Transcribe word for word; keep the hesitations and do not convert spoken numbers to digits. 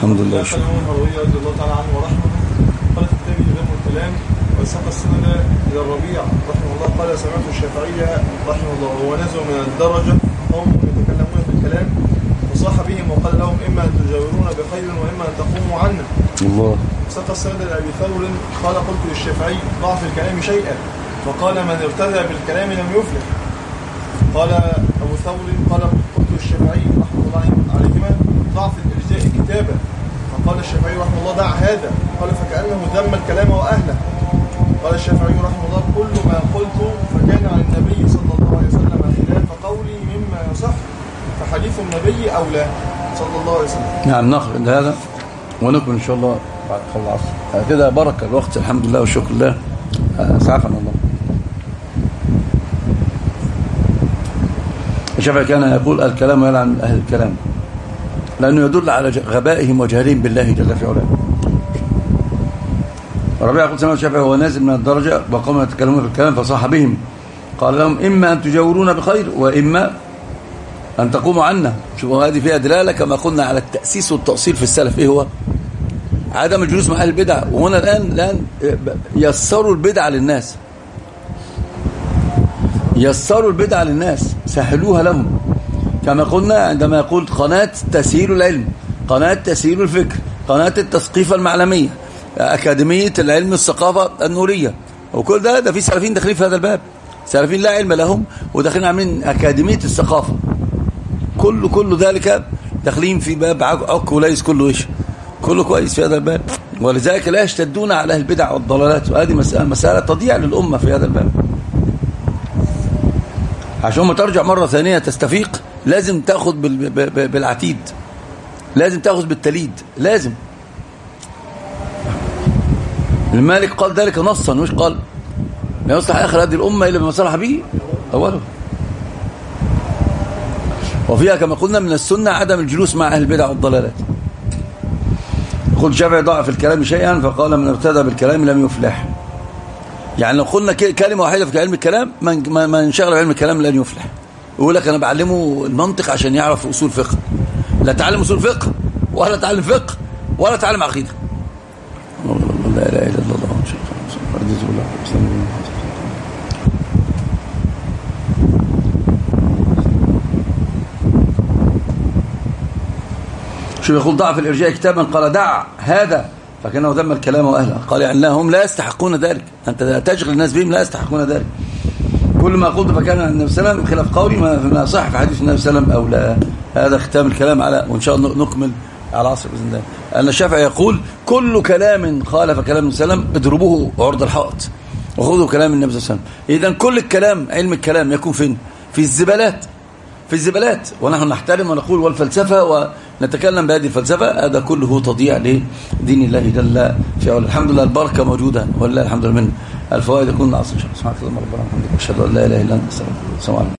الحمد لله. قال الإمام الهروي رضي الله تعالى عنه ورحمه قال في كتابه علم الكلام وساق السند إلى الربيع رحمه الله قال سمعت الشافعي رحمه الله وهو نزل من الدرجة قوم يتكلمون في الكلام وصاح بهم وقال لهم إما أن تجاورون بخير وإما أن تقوموا عنا. الله. ساق السند إلى أبي ثور قال قلت للشافعي ضع في الكلام شيئا فقال من ارتدى بالكلام لم يفلح. قال أبو ثور قال قلت للشافعي رحمه الله عليهما ضع في الإرجاء كتابا فقال الشافعي رحمه الله دع هذا قال فكأنه ذم الكلام وأهله. قال الشافعي رحمه الله كل ما قلت فكان عن النبي صلى الله عليه وسلم خلاف قولي مما يصح فحديث النبي أولى صلى الله عليه وسلم. نعم ناخذ هذا ونكمل إن شاء الله بعد قبل العصر كده. بركة الوقت الحمد لله والشكر لله. سعفنا الله. الشافعي كان يقول الكلام يلعن أهل الكلام لأنه يدل على غبائهم وجهلهم بالله جل في علاه. ربيع يقول سمع الشافعي هو نازل من الدرجة وقام يتكلمون في الكلام فصاح بهم قال لهم إما أن تجاورون بخير وإما أن تقوموا عنا. شوفوا هذه فيها دلالة كما قلنا على التأسيس والتأصيل في السلف. إيه هو؟ عدم الجلوس مع أهل البدع. وهنا الآن الآن يسروا البدع للناس يسروا البدع للناس سهلوها لهم كما قلنا عندما يقول قناة تسهيل العلم قناة تسهيل الفكر قناة التثقيف المعلمية أكاديمية العلم والثقافة النورية وكل ده ده في سلفيين داخلين في هذا الباب. سلفيين لا علم لهم وداخلين عاملين أكاديمية الثقافة كل كل ذلك داخلين في باب عك وليس كله إيش كله كويس في هذا الباب. ولذلك لا يشتدون على أهل البدع والضلالات وهذه مسألة, مسألة تضيع للأمة في هذا الباب. عشان ما ترجع مرة ثانية تستفيق لازم تأخذ بالعتيد لازم تأخذ بالتليد لازم. المالك قال ذلك نصا وش قال لا يصلح آخر هذه الأمة إلا بما صلح به أوله. وفيها كما قلنا من السنة عدم الجلوس مع أهل البدع والضلالات. يقول الشافعي ضع في الكلام شيئا فقال من ابتدى بالكلام لم يفلح. يعني لو قلنا كلمة واحدة في علم الكلام من من انشغل بعلم الكلام لن يفلح. يقول لك أنا بعلمه المنطق عشان يعرف أصول فقه. لا تعلم أصول فقه ولا تعلم فقه ولا تعلم عقيدة. لا إله إلا الله رضيت بالله وسلم. شو يقول ضع في الإرجاء كتابا قال دع هذا فكانه ذم الكلام وأهله. قال يعني لا هم لا يستحقون ذلك أنت تشغل الناس بهم لا يستحقون ذلك. كل ما قلت فكان عن النبي صلى الله عليه وسلم خلاف قولي ما صح في حديث النبي صلى الله عليه وسلم أو لا. هذا ختام الكلام على وإن شاء الله نكمل على العصر بإذن الله. أن الشافعي يقول كل كلام خالف كلام النبي صلى الله عليه وسلم اضربوه عرض الحائط وخذوا كلام النبي صلى الله عليه وسلم. إذن كل الكلام علم الكلام يكون فين؟ في الزبالات في الزبالات. ونحن نحترم ونقول والفلسفة ونتكلم بهذه الفلسفة هذا كله تضيع لدين الله جل في علا. الحمد لله البركة موجودة والله الحمد لله من الفوائد يكون العصر. سبحانك اللهم ربنا وبحمدك أشهد أن لا إله إلا أنت أستغفرك.